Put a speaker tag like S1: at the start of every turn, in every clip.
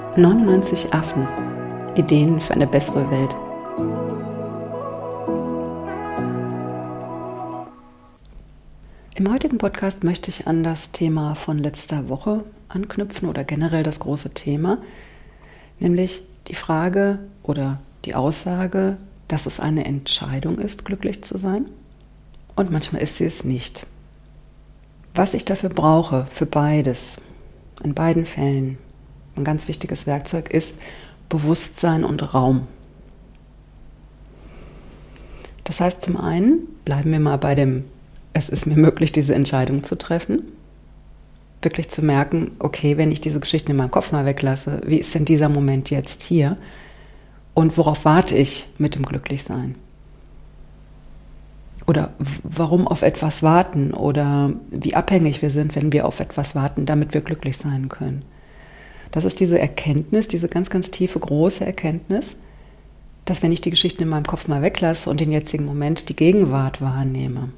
S1: 99 Affen. Ideen für eine bessere Welt. Im heutigen Podcast möchte ich an das Thema von letzter Woche anknüpfen oder generell das große Thema, nämlich die Frage oder die Aussage, dass es eine Entscheidung ist, glücklich zu sein, und manchmal ist sie es nicht. Was ich dafür brauche, für beides, in beiden Fällen, ein ganz wichtiges Werkzeug ist Bewusstsein und Raum. Das heißt, zum einen bleiben wir mal bei dem, es ist mir möglich, diese Entscheidung zu treffen. Wirklich zu merken, okay, wenn ich diese Geschichten in meinem Kopf mal weglasse, wie ist denn dieser Moment jetzt hier? Und worauf warte ich mit dem Glücklichsein? Oder warum auf etwas warten? Oder wie abhängig wir sind, wenn wir auf etwas warten, damit wir glücklich sein können. Das ist diese Erkenntnis, diese ganz, ganz tiefe, große Erkenntnis, dass wenn ich die Geschichten in meinem Kopf mal weglasse und den jetzigen Moment, die Gegenwart wahrnehme,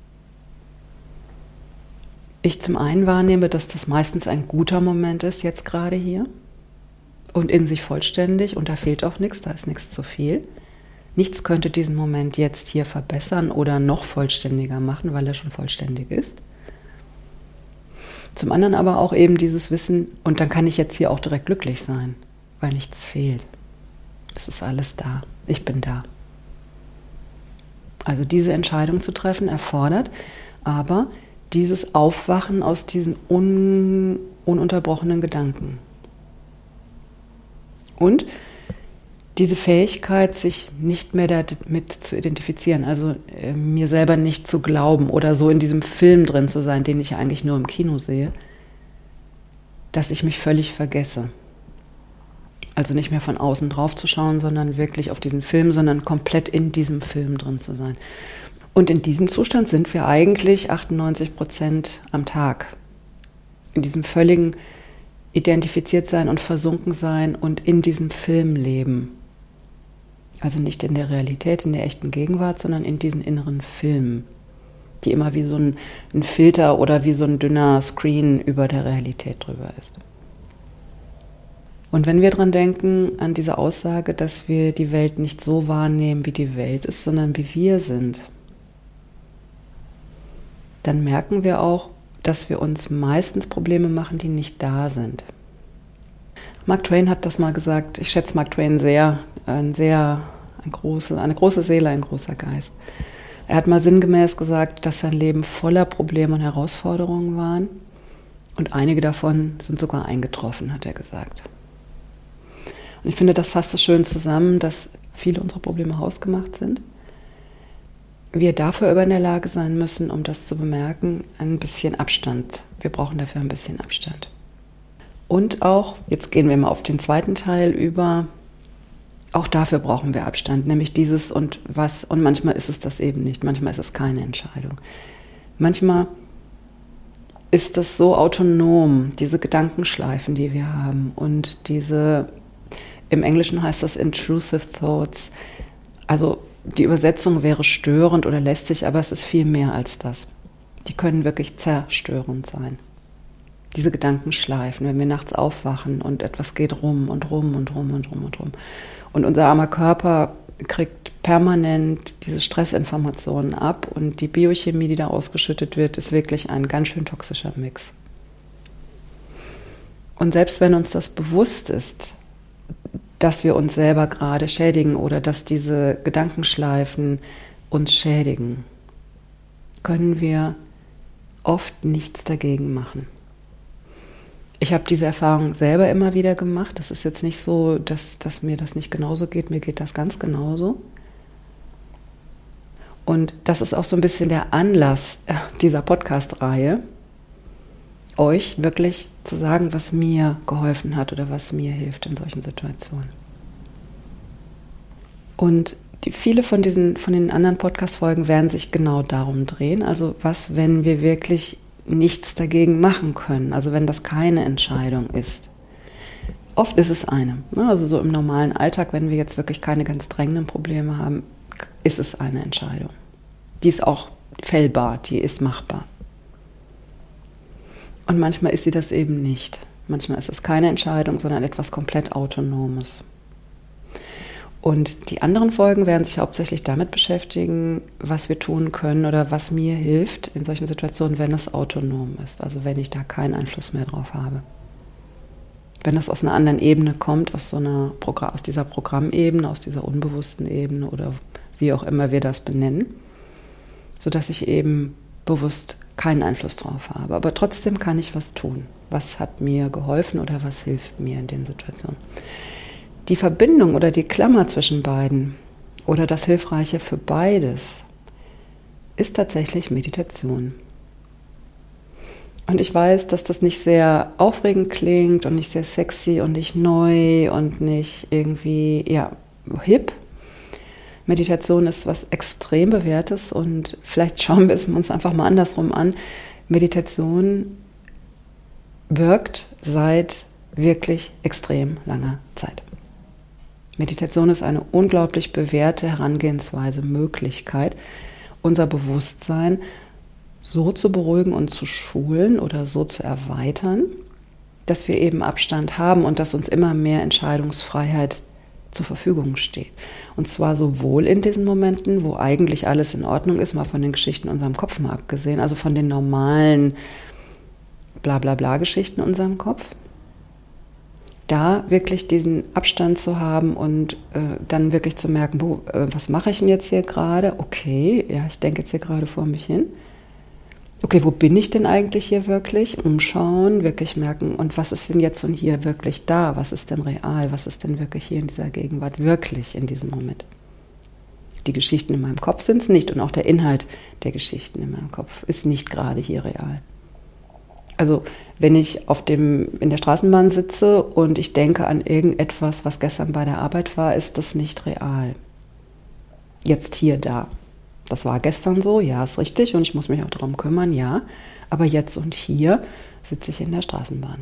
S1: ich zum einen wahrnehme, dass das meistens ein guter Moment ist, jetzt gerade hier, und in sich vollständig, und da fehlt auch nichts, da ist nichts zu viel. Nichts könnte diesen Moment jetzt hier verbessern oder noch vollständiger machen, weil er schon vollständig ist. Zum anderen aber auch eben dieses Wissen, und dann kann ich jetzt hier auch direkt glücklich sein, weil nichts fehlt. Es ist alles da, ich bin da. Also diese Entscheidung zu treffen erfordert aber dieses Aufwachen aus diesen ununterbrochenen Gedanken. Und diese Fähigkeit, sich nicht mehr damit zu identifizieren, also mir selber nicht zu glauben oder so in diesem Film drin zu sein, den ich ja eigentlich nur im Kino sehe, dass ich mich völlig vergesse. Also nicht mehr von außen drauf zu schauen, sondern wirklich auf diesen Film, sondern komplett in diesem Film drin zu sein. Und in diesem Zustand sind wir eigentlich 98% am Tag. In diesem völligen identifiziert sein und versunken sein und in diesem Film leben. Also nicht in der Realität, in der echten Gegenwart, sondern in diesen inneren Filmen, die immer wie so ein Filter oder wie so ein dünner Screen über der Realität drüber ist. Und wenn wir dran denken, an diese Aussage, dass wir die Welt nicht so wahrnehmen, wie die Welt ist, sondern wie wir sind, dann merken wir auch, dass wir uns meistens Probleme machen, die nicht da sind. Mark Twain hat das mal gesagt, ich schätze Mark Twain sehr, eine große Seele, ein großer Geist. Er hat mal sinngemäß gesagt, dass sein Leben voller Probleme und Herausforderungen waren, und einige davon sind sogar eingetroffen, hat er gesagt. Und ich finde, das fasst so schön zusammen, dass viele unserer Probleme hausgemacht sind. Wir dafür aber in der Lage sein müssen, um das zu bemerken, ein bisschen Abstand. Wir brauchen dafür ein bisschen Abstand. Und auch, jetzt gehen wir mal auf den zweiten Teil über, auch dafür brauchen wir Abstand, nämlich dieses und was, und manchmal ist es das eben nicht, manchmal ist es keine Entscheidung. Manchmal ist das so autonom, diese Gedankenschleifen, die wir haben, und diese, im Englischen heißt das intrusive thoughts, also die Übersetzung wäre störend oder lästig, aber es ist viel mehr als das. Die können wirklich zerstörend sein. Diese Gedankenschleifen, wenn wir nachts aufwachen und etwas geht rum und rum und rum und rum und rum. Und unser armer Körper kriegt permanent diese Stressinformationen ab, und die Biochemie, die da ausgeschüttet wird, ist wirklich ein ganz schön toxischer Mix. Und selbst wenn uns das bewusst ist, dass wir uns selber gerade schädigen oder dass diese Gedankenschleifen uns schädigen, können wir oft nichts dagegen machen. Ich habe diese Erfahrung selber immer wieder gemacht. Das ist jetzt nicht so, dass mir das nicht genauso geht. Mir geht das ganz genauso. Und das ist auch so ein bisschen der Anlass dieser Podcast-Reihe, euch wirklich zu sagen, was mir geholfen hat oder was mir hilft in solchen Situationen. Und viele von den anderen Podcast-Folgen werden sich genau darum drehen. Also was, wenn wir wirklich nichts dagegen machen können, also wenn das keine Entscheidung ist. Oft ist es eine. Also so im normalen Alltag, wenn wir jetzt wirklich keine ganz drängenden Probleme haben, ist es eine Entscheidung. Die ist auch fällbar, die ist machbar. Und manchmal ist sie das eben nicht. Manchmal ist es keine Entscheidung, sondern etwas komplett Autonomes. Und die anderen Folgen werden sich hauptsächlich damit beschäftigen, was wir tun können oder was mir hilft in solchen Situationen, wenn es autonom ist. Also wenn ich da keinen Einfluss mehr drauf habe. Wenn das aus einer anderen Ebene kommt, aus dieser Programmebene, aus dieser unbewussten Ebene oder wie auch immer wir das benennen, sodass ich eben bewusst keinen Einfluss drauf habe. Aber trotzdem kann ich was tun. Was hat mir geholfen oder was hilft mir in den Situationen? Die Verbindung oder die Klammer zwischen beiden oder das Hilfreiche für beides ist tatsächlich Meditation. Und ich weiß, dass das nicht sehr aufregend klingt und nicht sehr sexy und nicht neu und nicht irgendwie, hip. Meditation ist was extrem Bewährtes und vielleicht schauen wir es uns einfach mal andersrum an. Meditation wirkt seit wirklich extrem langer Zeit. Meditation ist eine unglaublich bewährte Herangehensweise, Möglichkeit, unser Bewusstsein so zu beruhigen und zu schulen oder so zu erweitern, dass wir eben Abstand haben und dass uns immer mehr Entscheidungsfreiheit zur Verfügung steht. Und zwar sowohl in diesen Momenten, wo eigentlich alles in Ordnung ist, mal von den Geschichten in unserem Kopf mal abgesehen, also von den normalen Bla-bla-bla-Geschichten in unserem Kopf, da wirklich diesen Abstand zu haben und dann wirklich zu merken, was mache ich denn jetzt hier gerade? Okay, ja, ich denke jetzt hier gerade vor mich hin. Okay, wo bin ich denn eigentlich hier wirklich? Umschauen, wirklich merken, und was ist denn jetzt und hier wirklich da? Was ist denn real? Was ist denn wirklich hier in dieser Gegenwart wirklich in diesem Moment? Die Geschichten in meinem Kopf sind es nicht und auch der Inhalt der Geschichten in meinem Kopf ist nicht gerade hier real. Also wenn ich in der Straßenbahn sitze und ich denke an irgendetwas, was gestern bei der Arbeit war, ist das nicht real. Jetzt hier, da. Das war gestern so, ja, ist richtig und ich muss mich auch darum kümmern, ja. Aber jetzt und hier sitze ich in der Straßenbahn.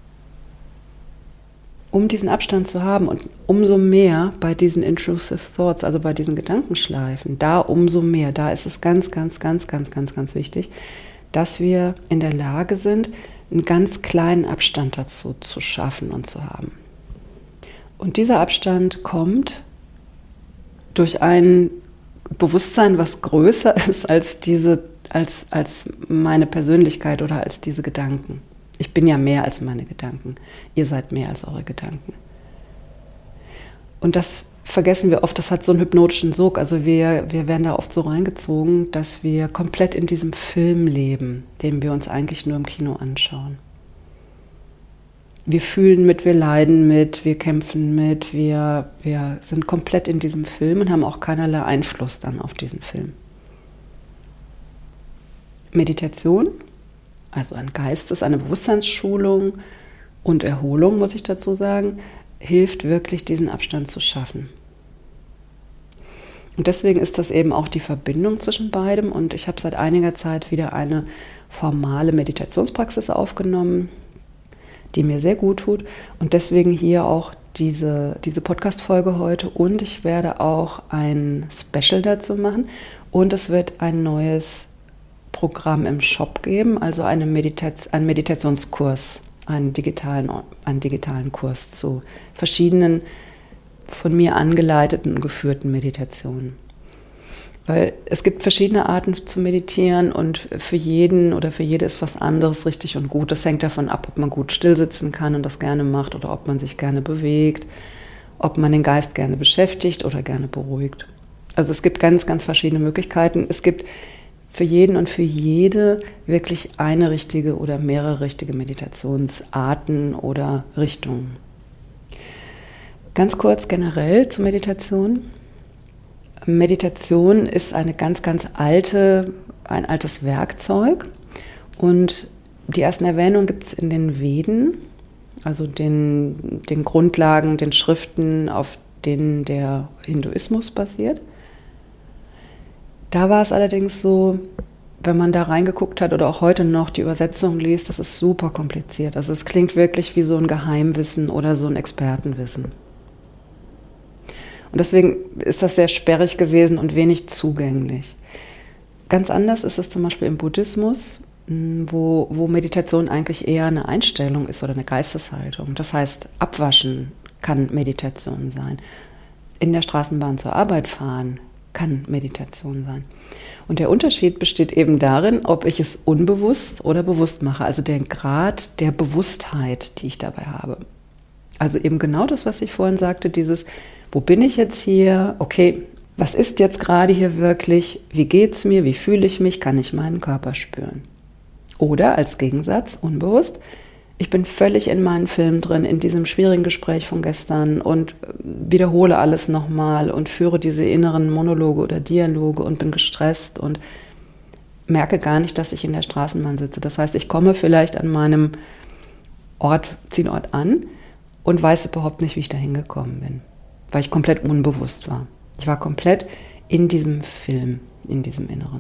S1: Um diesen Abstand zu haben und umso mehr bei diesen intrusive thoughts, also bei diesen Gedankenschleifen, da umso mehr, da ist es ganz, ganz, ganz, ganz, ganz, ganz wichtig, dass wir in der Lage sind, einen ganz kleinen Abstand dazu zu schaffen und zu haben. Und dieser Abstand kommt durch ein Bewusstsein, was größer ist als meine Persönlichkeit oder als diese Gedanken. Ich bin ja mehr als meine Gedanken. Ihr seid mehr als eure Gedanken. Und das vergessen wir oft, das hat so einen hypnotischen Sog. Also wir werden da oft so reingezogen, dass wir komplett in diesem Film leben, den wir uns eigentlich nur im Kino anschauen. Wir fühlen mit, wir leiden mit, wir kämpfen mit, wir sind komplett in diesem Film und haben auch keinerlei Einfluss dann auf diesen Film. Meditation, also eine Bewusstseinsschulung und Erholung, muss ich dazu sagen, hilft wirklich, diesen Abstand zu schaffen. Und deswegen ist das eben auch die Verbindung zwischen beidem. Und ich habe seit einiger Zeit wieder eine formale Meditationspraxis aufgenommen, die mir sehr gut tut. Und deswegen hier auch diese Podcast-Folge heute. Und ich werde auch ein Special dazu machen. Und es wird ein neues Programm im Shop geben, also einen Meditationskurs, einen digitalen Kurs zu verschiedenen von mir angeleiteten und geführten Meditationen. Weil es gibt verschiedene Arten zu meditieren und für jeden oder für jede ist was anderes richtig und gut. Das hängt davon ab, ob man gut stillsitzen kann und das gerne macht oder ob man sich gerne bewegt, ob man den Geist gerne beschäftigt oder gerne beruhigt. Also es gibt ganz, ganz verschiedene Möglichkeiten. Es gibt für jeden und für jede wirklich eine richtige oder mehrere richtige Meditationsarten oder Richtungen. Ganz kurz generell zur Meditation. Meditation ist ein ganz altes Werkzeug und die ersten Erwähnungen gibt es in den Veden, also den Grundlagen, den Schriften, auf denen der Hinduismus basiert. Da war es allerdings so, wenn man da reingeguckt hat oder auch heute noch die Übersetzung liest, das ist super kompliziert. Also es klingt wirklich wie so ein Geheimwissen oder so ein Expertenwissen. Und deswegen ist das sehr sperrig gewesen und wenig zugänglich. Ganz anders ist es zum Beispiel im Buddhismus. wo Meditation eigentlich eher eine Einstellung ist oder eine Geisteshaltung. Das heißt, Abwaschen kann Meditation sein. In der Straßenbahn zur Arbeit fahren kann Meditation sein. Und der Unterschied besteht eben darin, ob ich es unbewusst oder bewusst mache, also der Grad der Bewusstheit, die ich dabei habe. Also eben genau das, was ich vorhin sagte, dieses, wo bin ich jetzt hier? Okay, was ist jetzt gerade hier wirklich? Wie geht's mir? Wie fühle ich mich? Kann ich meinen Körper spüren? Oder als Gegensatz, unbewusst, ich bin völlig in meinen Film drin, in diesem schwierigen Gespräch von gestern und wiederhole alles nochmal und führe diese inneren Monologe oder Dialoge und bin gestresst und merke gar nicht, dass ich in der Straßenbahn sitze. Das heißt, ich komme vielleicht an meinem Zielort an und weiß überhaupt nicht, wie ich da hingekommen bin, weil ich komplett unbewusst war. Ich war komplett in diesem Film, in diesem Inneren.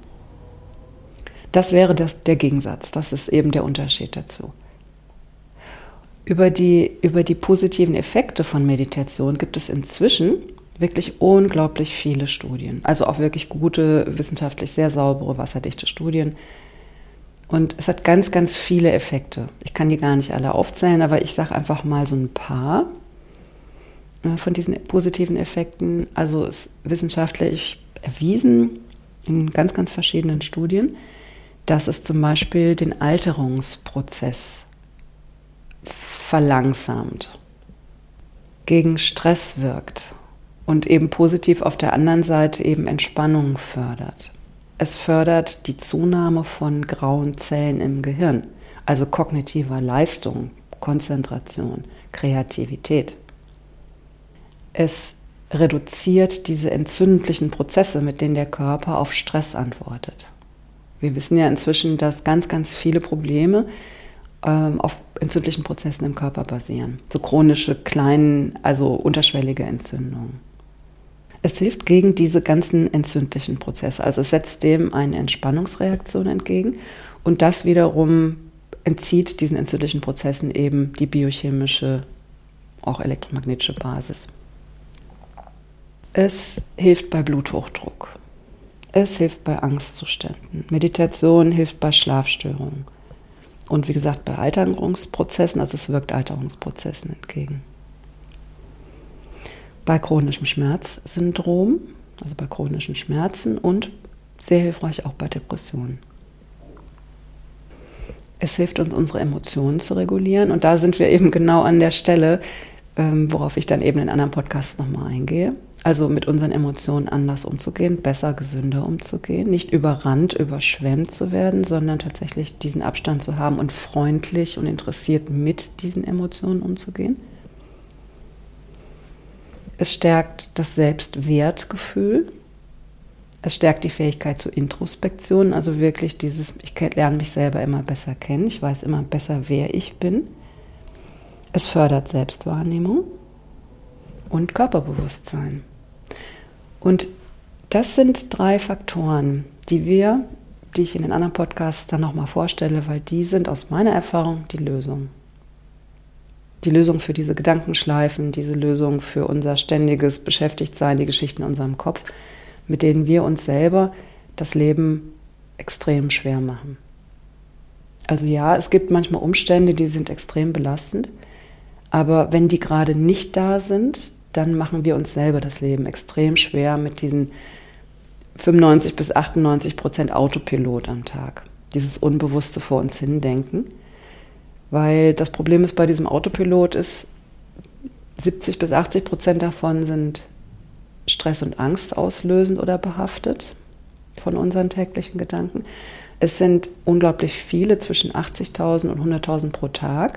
S1: Das wäre der Gegensatz, das ist eben der Unterschied dazu. Über die positiven Effekte von Meditation gibt es inzwischen wirklich unglaublich viele Studien. Also auch wirklich gute, wissenschaftlich sehr saubere, wasserdichte Studien. Und es hat ganz, ganz viele Effekte. Ich kann die gar nicht alle aufzählen, aber ich sage einfach mal so ein paar von diesen positiven Effekten. Also es ist wissenschaftlich erwiesen in ganz, ganz verschiedenen Studien, dass es zum Beispiel den Alterungsprozess verlangsamt, gegen Stress wirkt und eben positiv auf der anderen Seite eben Entspannung fördert. Es fördert die Zunahme von grauen Zellen im Gehirn, also kognitiver Leistung, Konzentration, Kreativität. Es reduziert diese entzündlichen Prozesse, mit denen der Körper auf Stress antwortet. Wir wissen ja inzwischen, dass ganz, ganz viele Probleme auf entzündlichen Prozessen im Körper basieren. So chronische, also unterschwellige Entzündungen. Es hilft gegen diese ganzen entzündlichen Prozesse. Also es setzt dem eine Entspannungsreaktion entgegen und das wiederum entzieht diesen entzündlichen Prozessen eben die biochemische, auch elektromagnetische Basis. Es hilft bei Bluthochdruck. Es hilft bei Angstzuständen. Meditation hilft bei Schlafstörungen. Und wie gesagt, bei Alterungsprozessen, also es wirkt Alterungsprozessen entgegen. Bei chronischem Schmerzsyndrom, also bei chronischen Schmerzen und sehr hilfreich auch bei Depressionen. Es hilft uns, unsere Emotionen zu regulieren und da sind wir eben genau an der Stelle, worauf ich dann eben in anderen Podcasts nochmal eingehe. Also mit unseren Emotionen anders umzugehen, besser, gesünder umzugehen, nicht überrannt, überschwemmt zu werden, sondern tatsächlich diesen Abstand zu haben und freundlich und interessiert mit diesen Emotionen umzugehen. Es stärkt das Selbstwertgefühl. Es stärkt die Fähigkeit zur Introspektion, also wirklich ich lerne mich selber immer besser kennen, ich weiß immer besser, wer ich bin. Es fördert Selbstwahrnehmung und Körperbewusstsein. Und das sind 3 Faktoren, die ich in den anderen Podcasts dann nochmal vorstelle, weil die sind aus meiner Erfahrung die Lösung. Die Lösung für diese Gedankenschleifen, diese Lösung für unser ständiges Beschäftigtsein, die Geschichten in unserem Kopf, mit denen wir uns selber das Leben extrem schwer machen. Also ja, es gibt manchmal Umstände, die sind extrem belastend, aber wenn die gerade nicht da sind, dann machen wir uns selber das Leben extrem schwer mit diesen 95 bis 98% Autopilot am Tag. Dieses unbewusste vor uns hindenken. Weil das Problem ist bei diesem Autopilot ist, 70 bis 80% davon sind Stress und Angst auslösend oder behaftet von unseren täglichen Gedanken. Es sind unglaublich viele, zwischen 80.000 und 100.000 pro Tag.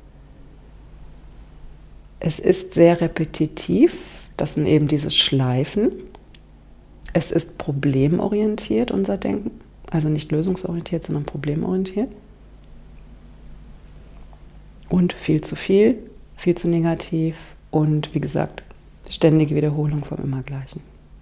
S1: Es ist sehr repetitiv, das sind eben diese Schleifen. Es ist problemorientiert, unser Denken, also nicht lösungsorientiert, sondern problemorientiert. Und viel zu negativ und wie gesagt, ständige Wiederholung vom Immergleichen.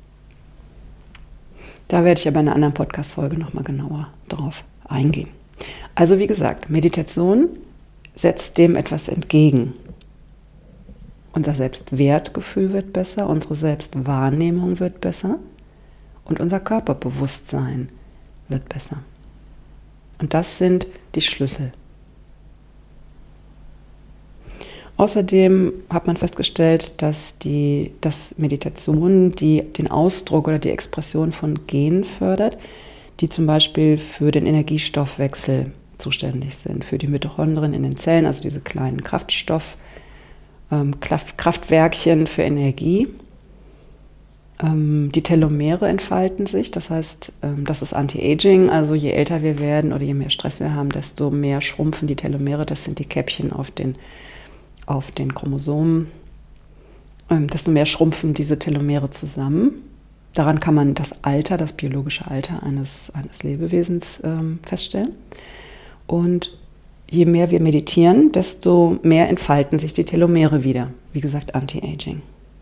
S1: Da werde ich aber in einer anderen Podcast-Folge nochmal genauer drauf eingehen. Also wie gesagt, Meditation setzt dem etwas entgegen. Unser Selbstwertgefühl wird besser, unsere Selbstwahrnehmung wird besser und unser Körperbewusstsein wird besser. Und das sind die Schlüssel. Außerdem hat man festgestellt, dass Meditation den Ausdruck oder die Expression von Genen fördert, die zum Beispiel für den Energiestoffwechsel zuständig sind, für die Mitochondrien in den Zellen, also diese kleinen Kraftwerkchen für Energie. Die Telomere entfalten sich, das heißt, das ist Anti-Aging, also je älter wir werden oder je mehr Stress wir haben, desto mehr schrumpfen die Telomere, das sind die Käppchen auf den Chromosomen, desto mehr schrumpfen diese Telomere zusammen. Daran kann man das biologische Alter eines Lebewesens feststellen. Und je mehr wir meditieren, desto mehr entfalten sich die Telomere wieder. Wie gesagt, Anti-Aging.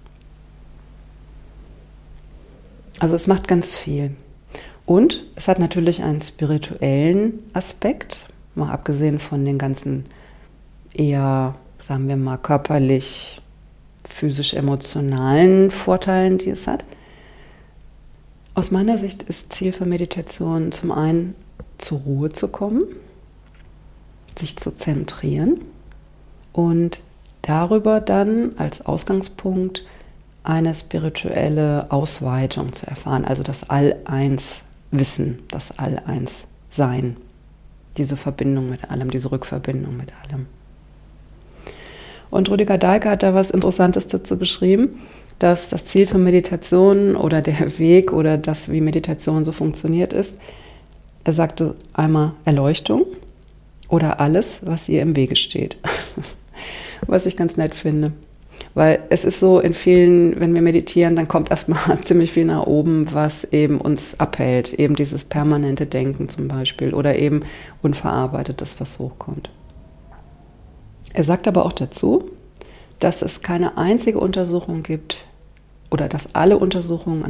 S1: Also es macht ganz viel. Und es hat natürlich einen spirituellen Aspekt, mal abgesehen von den ganzen eher, sagen wir mal, körperlich, physisch-emotionalen Vorteilen, die es hat. Aus meiner Sicht ist Ziel für Meditation zum einen zur Ruhe zu kommen, sich zu zentrieren und darüber dann als Ausgangspunkt eine spirituelle Ausweitung zu erfahren, also das All-Eins-Wissen, das All-Eins-Sein, diese Verbindung mit allem, diese Rückverbindung mit allem. Und Rüdiger Dahlke hat da was Interessantes dazu geschrieben, dass das Ziel von Meditation oder der Weg oder das, wie Meditation so funktioniert ist, er sagte einmal Erleuchtung oder alles, was ihr im Wege steht. Was ich ganz nett finde. Weil es ist so, in vielen, wenn wir meditieren, dann kommt erstmal ziemlich viel nach oben, was eben uns abhält. Eben dieses permanente Denken zum Beispiel oder eben Unverarbeitetes, was hochkommt. Er sagt aber auch dazu, dass es keine einzige Untersuchung gibt oder dass alle Untersuchungen,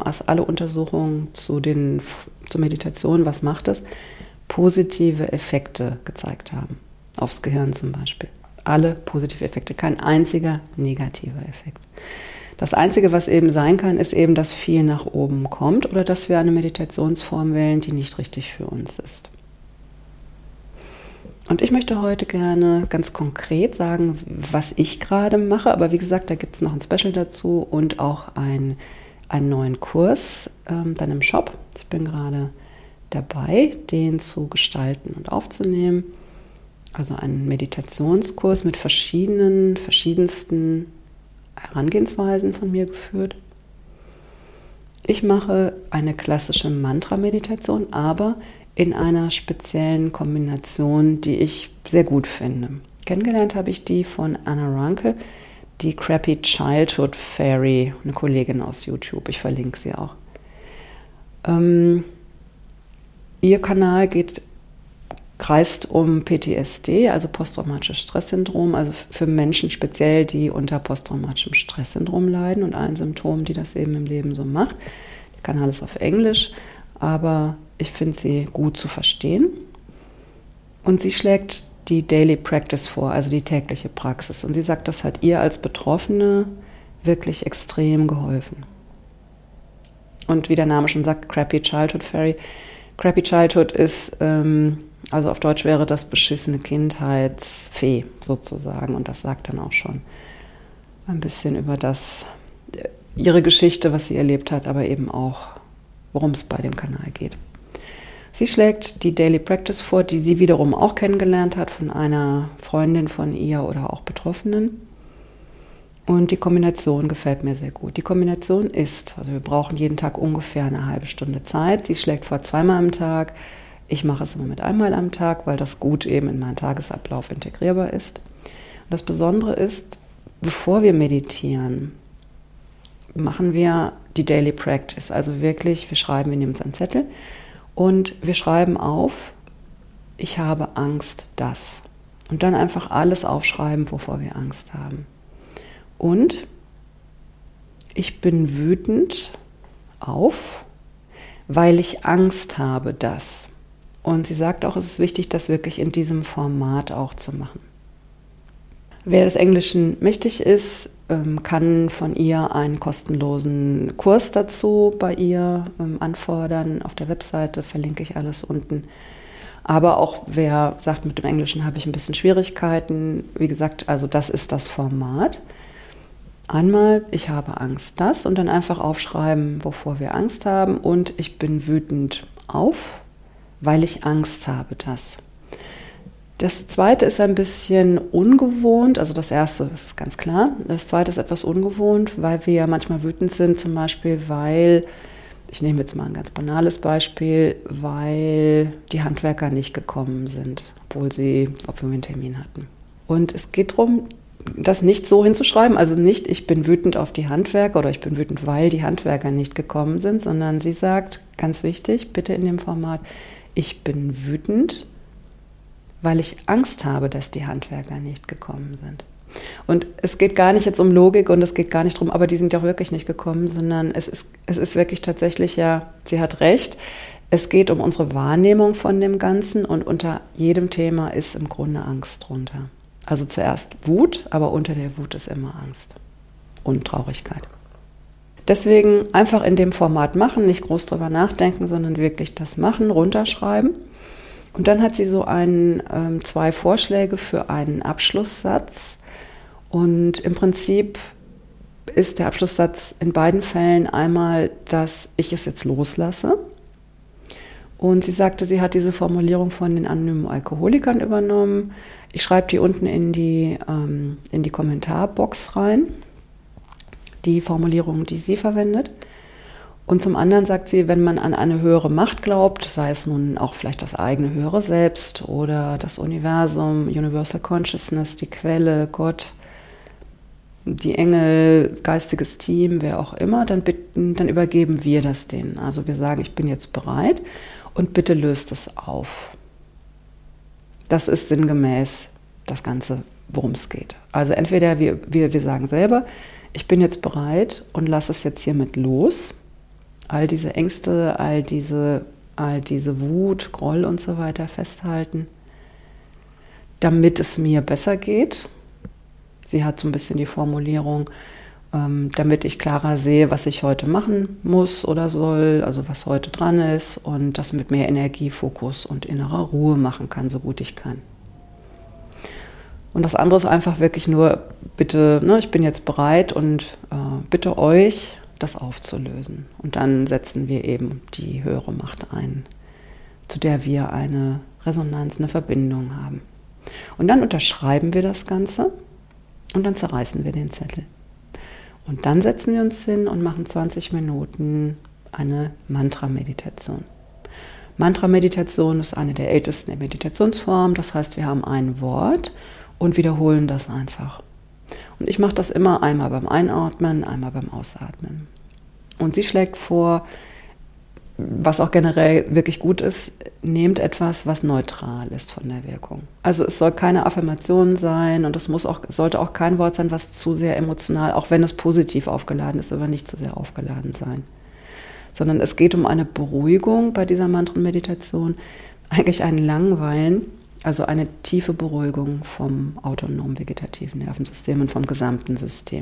S1: zur Meditation, was macht es, positive Effekte gezeigt haben. Aufs Gehirn zum Beispiel. Alle positive Effekte, kein einziger negativer Effekt. Das Einzige, was eben sein kann, ist eben, dass viel nach oben kommt oder dass wir eine Meditationsform wählen, die nicht richtig für uns ist. Und ich möchte heute gerne ganz konkret sagen, was ich gerade mache. Aber wie gesagt, da gibt es noch ein Special dazu und auch einen neuen Kurs dann im Shop. Ich bin gerade dabei, den zu gestalten und aufzunehmen. Also einen Meditationskurs mit verschiedensten Herangehensweisen von mir geführt. Ich mache eine klassische Mantra-Meditation, aber in einer speziellen Kombination, die ich sehr gut finde. Kennengelernt habe ich die von Anna Rankel, die Crappy Childhood Fairy, eine Kollegin aus YouTube. Ich verlinke sie auch. Ihr Kanal kreist um PTSD, also posttraumatisches Stresssyndrom, also für Menschen speziell, die unter posttraumatischem Stresssyndrom leiden und allen Symptomen, die das eben im Leben so macht. Der Kanal ist auf Englisch, aber ich finde sie gut zu verstehen. Und sie schlägt die Daily Practice vor, also die tägliche Praxis. Und sie sagt, das hat ihr als Betroffene wirklich extrem geholfen. Und wie der Name schon sagt, Crappy Childhood Fairy. Crappy Childhood ist, also auf Deutsch wäre das beschissene Kindheitsfee sozusagen. Und das sagt dann auch schon ein bisschen über ihre Geschichte, was sie erlebt hat, aber eben auch, worum es bei dem Kanal geht. Sie schlägt die Daily Practice vor, die sie wiederum auch kennengelernt hat von einer Freundin von ihr oder auch Betroffenen. Und die Kombination gefällt mir sehr gut. Die Kombination ist, also wir brauchen jeden Tag ungefähr eine halbe Stunde Zeit. Sie schlägt vor 2-mal am Tag. Ich mache es immer mit 1-mal am Tag, weil das gut eben in meinen Tagesablauf integrierbar ist. Und das Besondere ist, bevor wir meditieren, machen wir die Daily Practice. Also wirklich, wir nehmen uns einen Zettel und wir schreiben auf, ich habe Angst, das. Und dann einfach alles aufschreiben, wovor wir Angst haben. Und ich bin wütend weil ich Angst habe, das. Und sie sagt auch, es ist wichtig, das wirklich in diesem Format auch zu machen. Wer des Englischen mächtig ist, kann von ihr einen kostenlosen Kurs dazu bei ihr anfordern. Auf der Webseite verlinke ich alles unten. Aber auch wer sagt, mit dem Englischen habe ich ein bisschen Schwierigkeiten, wie gesagt, also das ist das Format. Einmal, ich habe Angst, das und dann einfach aufschreiben, wovor wir Angst haben und ich bin wütend auf, weil ich Angst habe, das. Das zweite ist ein bisschen ungewohnt, also das erste ist ganz klar. Das zweite ist etwas ungewohnt, weil wir ja manchmal wütend sind, zum Beispiel, weil, ich nehme jetzt mal ein ganz banales Beispiel, weil die Handwerker nicht gekommen sind, obwohl wir einen Termin hatten. Und es geht darum, das nicht so hinzuschreiben, also nicht, ich bin wütend auf die Handwerker oder ich bin wütend, weil die Handwerker nicht gekommen sind, sondern sie sagt, ganz wichtig, bitte in dem Format, ich bin wütend, weil ich Angst habe, dass die Handwerker nicht gekommen sind. Und es geht gar nicht jetzt um Logik und es geht gar nicht drum, aber die sind ja auch wirklich nicht gekommen, sondern es ist wirklich tatsächlich, ja, sie hat recht, es geht um unsere Wahrnehmung von dem Ganzen und unter jedem Thema ist im Grunde Angst drunter. Also zuerst Wut, aber unter der Wut ist immer Angst und Traurigkeit. Deswegen einfach in dem Format machen, nicht groß drüber nachdenken, sondern wirklich das machen, runterschreiben. Und dann hat sie so zwei Vorschläge für einen Abschlusssatz. Und im Prinzip ist der Abschlusssatz in beiden Fällen einmal, dass ich es jetzt loslasse. Und sie sagte, sie hat diese Formulierung von den anonymen Alkoholikern übernommen. Ich schreibe die unten in die Kommentarbox rein, die Formulierung, die sie verwendet. Und zum anderen sagt sie, wenn man an eine höhere Macht glaubt, sei es nun auch vielleicht das eigene höhere Selbst oder das Universum, Universal Consciousness, die Quelle, Gott, die Engel, geistiges Team, wer auch immer, dann übergeben wir das denen. Also wir sagen, ich bin jetzt bereit und bitte löst es auf. Das ist sinngemäß das Ganze, worum es geht. Also entweder wir sagen selber, ich bin jetzt bereit und lasse es jetzt hiermit los. All diese Ängste, all diese Wut, Groll und so weiter festhalten, damit es mir besser geht. Sie hat so ein bisschen die Formulierung, damit ich klarer sehe, was ich heute machen muss oder soll, also was heute dran ist und das mit mehr Energie, Fokus und innerer Ruhe machen kann, so gut ich kann. Und das andere ist einfach wirklich nur, bitte, ich bin jetzt bereit und bitte euch, das aufzulösen. Und dann setzen wir eben die höhere Macht ein, zu der wir eine Resonanz, eine Verbindung haben. Und dann unterschreiben wir das Ganze und dann zerreißen wir den Zettel. Und dann setzen wir uns hin und machen 20 Minuten eine Mantra-Meditation. Mantra-Meditation ist eine der ältesten Meditationsformen. Das heißt, wir haben ein Wort und wiederholen das einfach. Und ich mache das immer einmal beim Einatmen, einmal beim Ausatmen. Und sie schlägt vor, was auch generell wirklich gut ist, nehmt etwas, was neutral ist von der Wirkung. Also es soll keine Affirmation sein und es sollte auch kein Wort sein, was zu sehr emotional, auch wenn es positiv aufgeladen ist, aber nicht zu sehr aufgeladen sein. Sondern es geht um eine Beruhigung bei dieser Mantrenmeditation, eigentlich ein Langweilen, also eine tiefe Beruhigung vom autonomen vegetativen Nervensystem und vom gesamten System.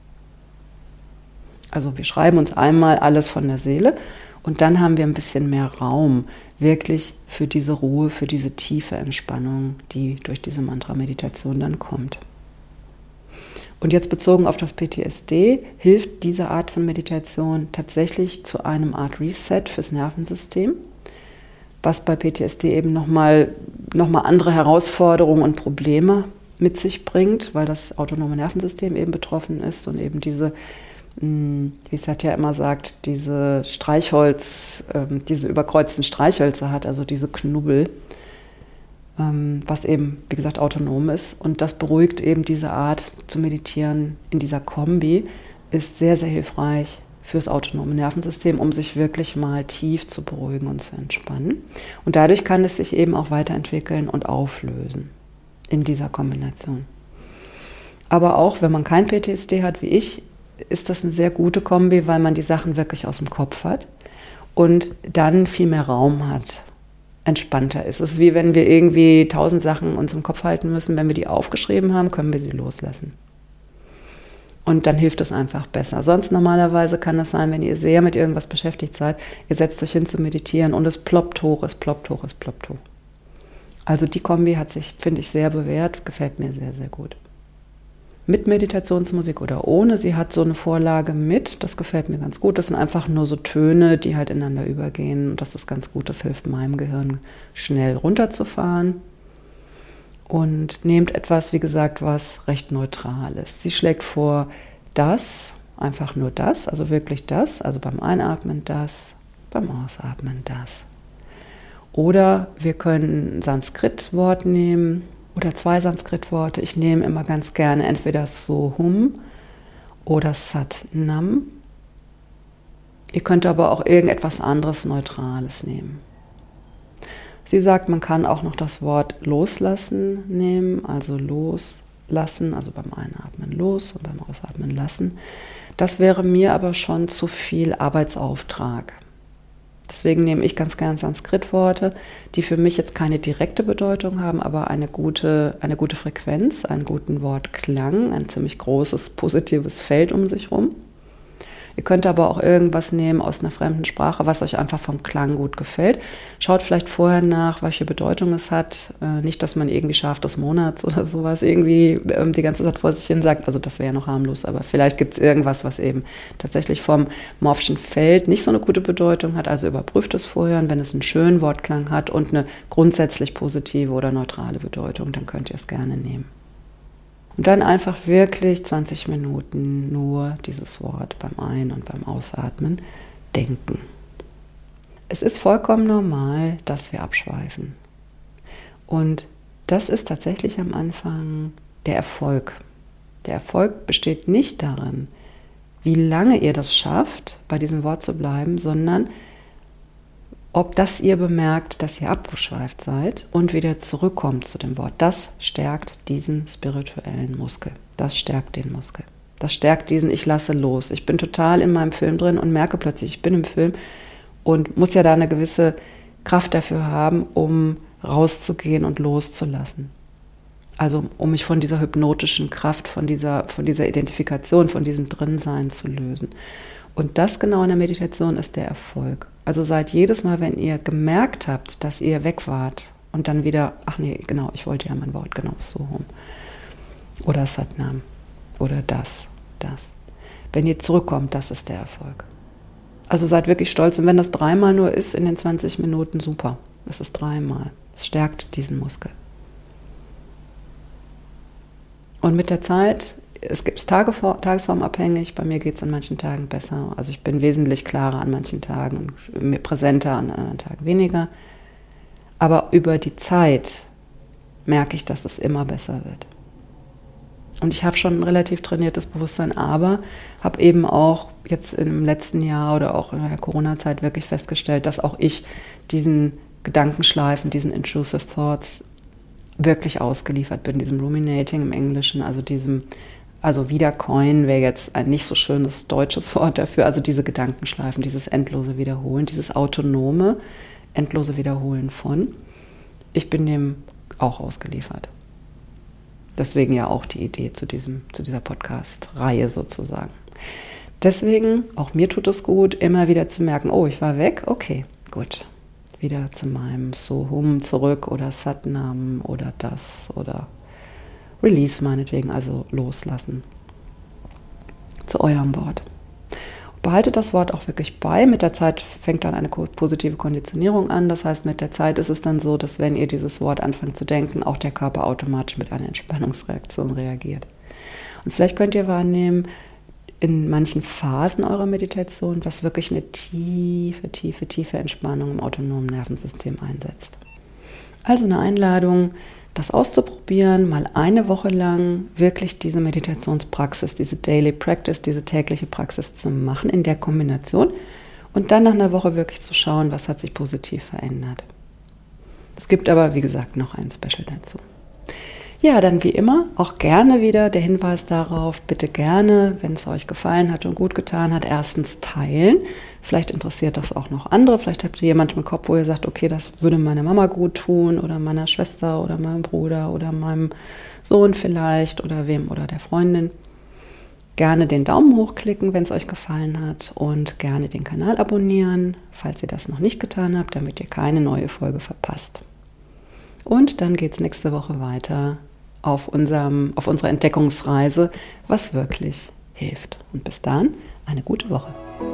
S1: Also wir schreiben uns einmal alles von der Seele und dann haben wir ein bisschen mehr Raum wirklich für diese Ruhe, für diese tiefe Entspannung, die durch diese Mantra-Meditation dann kommt. Und jetzt bezogen auf das PTSD hilft diese Art von Meditation tatsächlich zu einem Art Reset fürs Nervensystem, was bei PTSD eben nochmal andere Herausforderungen und Probleme mit sich bringt, weil das autonome Nervensystem eben betroffen ist und eben diese, wie Satya immer sagt, diese diese überkreuzten Streichhölzer hat, also diese Knubbel, was eben, wie gesagt, autonom ist. Und das beruhigt eben diese Art zu meditieren in dieser Kombi, ist sehr, sehr hilfreich fürs autonome Nervensystem, um sich wirklich mal tief zu beruhigen und zu entspannen. Und dadurch kann es sich eben auch weiterentwickeln und auflösen in dieser Kombination. Aber auch, wenn man kein PTSD hat wie ich, ist das eine sehr gute Kombi, weil man die Sachen wirklich aus dem Kopf hat und dann viel mehr Raum hat, entspannter ist. Es ist wie wenn wir irgendwie 1000 Sachen uns im Kopf halten müssen. Wenn wir die aufgeschrieben haben, können wir sie loslassen. Und dann hilft es einfach besser. Sonst normalerweise kann es sein, wenn ihr sehr mit irgendwas beschäftigt seid, ihr setzt euch hin zu meditieren und es ploppt hoch, es ploppt hoch, es ploppt hoch. Also die Kombi hat sich, finde ich, sehr bewährt, gefällt mir sehr, sehr gut. Mit Meditationsmusik oder ohne, sie hat so eine Vorlage mit, das gefällt mir ganz gut. Das sind einfach nur so Töne, die halt ineinander übergehen und das ist ganz gut, das hilft meinem Gehirn schnell runterzufahren. Und nehmt etwas, wie gesagt, was recht neutral ist. Sie schlägt vor, das, einfach nur das, also wirklich das, also beim Einatmen das, beim Ausatmen das. Oder wir können ein Sanskrit-Wort nehmen oder 2 Sanskrit-Worte. Ich nehme immer ganz gerne entweder Sohum oder Sat-Nam. Ihr könnt aber auch irgendetwas anderes Neutrales nehmen. Sie sagt, man kann auch noch das Wort loslassen nehmen, also loslassen, also beim Einatmen los und beim Ausatmen lassen. Das wäre mir aber schon zu viel Arbeitsauftrag. Deswegen nehme ich ganz gern Sanskrit-Worte, die für mich jetzt keine direkte Bedeutung haben, aber eine gute Frequenz, einen guten Wortklang, ein ziemlich großes positives Feld um sich rum. Ihr könnt aber auch irgendwas nehmen aus einer fremden Sprache, was euch einfach vom Klang gut gefällt. Schaut vielleicht vorher nach, welche Bedeutung es hat. Nicht, dass man irgendwie Schaf des Monats oder sowas irgendwie die ganze Zeit vor sich hin sagt. Also das wäre ja noch harmlos, aber vielleicht gibt es irgendwas, was eben tatsächlich vom morphischen Feld nicht so eine gute Bedeutung hat. Also überprüft es vorher und wenn es einen schönen Wortklang hat und eine grundsätzlich positive oder neutrale Bedeutung, dann könnt ihr es gerne nehmen. Und dann einfach wirklich 20 Minuten nur dieses Wort beim Ein- und beim Ausatmen denken. Es ist vollkommen normal, dass wir abschweifen. Und das ist tatsächlich am Anfang der Erfolg. Der Erfolg besteht nicht darin, wie lange ihr das schafft, bei diesem Wort zu bleiben, sondern ob das ihr bemerkt, dass ihr abgeschweift seid und wieder zurückkommt zu dem Wort. Das stärkt diesen spirituellen Muskel. Das stärkt den Muskel. Das stärkt diesen Ich lasse los. Ich bin total in meinem Film drin und merke plötzlich, ich bin im Film und muss ja da eine gewisse Kraft dafür haben, um rauszugehen und loszulassen. Also um mich von dieser hypnotischen Kraft, von dieser Identifikation, von diesem Drinsein zu lösen. Und das genau in der Meditation ist der Erfolg. Also seid jedes Mal, wenn ihr gemerkt habt, dass ihr weg wart und dann wieder, ach nee, genau, ich wollte ja mein Wort, genau, so rum. Oder Satnam. Oder das. Wenn ihr zurückkommt, das ist der Erfolg. Also seid wirklich stolz. Und wenn das 3-mal nur ist in den 20 Minuten, super. Das ist 3-mal. Es stärkt diesen Muskel. Und mit der Zeit, es gibt es tagesformabhängig, bei mir geht es an manchen Tagen besser. Also ich bin wesentlich klarer an manchen Tagen und präsenter an anderen Tagen weniger. Aber über die Zeit merke ich, dass es immer besser wird. Und ich habe schon ein relativ trainiertes Bewusstsein, aber habe eben auch jetzt im letzten Jahr oder auch in der Corona-Zeit wirklich festgestellt, dass auch ich diesen Gedankenschleifen, diesen intrusive thoughts wirklich ausgeliefert bin, diesem Ruminating im Englischen, also Wiederkäuen wäre jetzt ein nicht so schönes deutsches Wort dafür, also diese Gedankenschleifen, dieses endlose Wiederholen, dieses autonome, endlose Wiederholen von. Ich bin dem auch ausgeliefert. Deswegen ja auch die Idee zu dieser Podcast-Reihe sozusagen. Deswegen, auch mir tut es gut, immer wieder zu merken, oh, ich war weg, okay, gut. Wieder zu meinem Sohum zurück oder Satnam oder das oder Release meinetwegen, also loslassen. Zu eurem Wort. Behaltet das Wort auch wirklich bei. Mit der Zeit fängt dann eine positive Konditionierung an. Das heißt, mit der Zeit ist es dann so, dass wenn ihr dieses Wort anfangt zu denken, auch der Körper automatisch mit einer Entspannungsreaktion reagiert. Und vielleicht könnt ihr wahrnehmen, in manchen Phasen eurer Meditation, was wirklich eine tiefe Entspannung im autonomen Nervensystem einsetzt. Also eine Einladung, das auszuprobieren, mal eine Woche lang wirklich diese Meditationspraxis, diese Daily Practice, diese tägliche Praxis zu machen in der Kombination und dann nach einer Woche wirklich zu schauen, was hat sich positiv verändert. Es gibt aber, wie gesagt, noch ein Special dazu. Ja, dann wie immer auch gerne wieder der Hinweis darauf, bitte gerne, wenn es euch gefallen hat und gut getan hat, erstens teilen. Vielleicht interessiert das auch noch andere. Vielleicht habt ihr jemanden im Kopf, wo ihr sagt, okay, das würde meiner Mama gut tun oder meiner Schwester oder meinem Bruder oder meinem Sohn vielleicht oder wem oder der Freundin. Gerne den Daumen hochklicken, wenn es euch gefallen hat und gerne den Kanal abonnieren, falls ihr das noch nicht getan habt, damit ihr keine neue Folge verpasst. Und dann geht es nächste Woche weiter auf unserer Entdeckungsreise, was wirklich hilft. Und bis dann, eine gute Woche.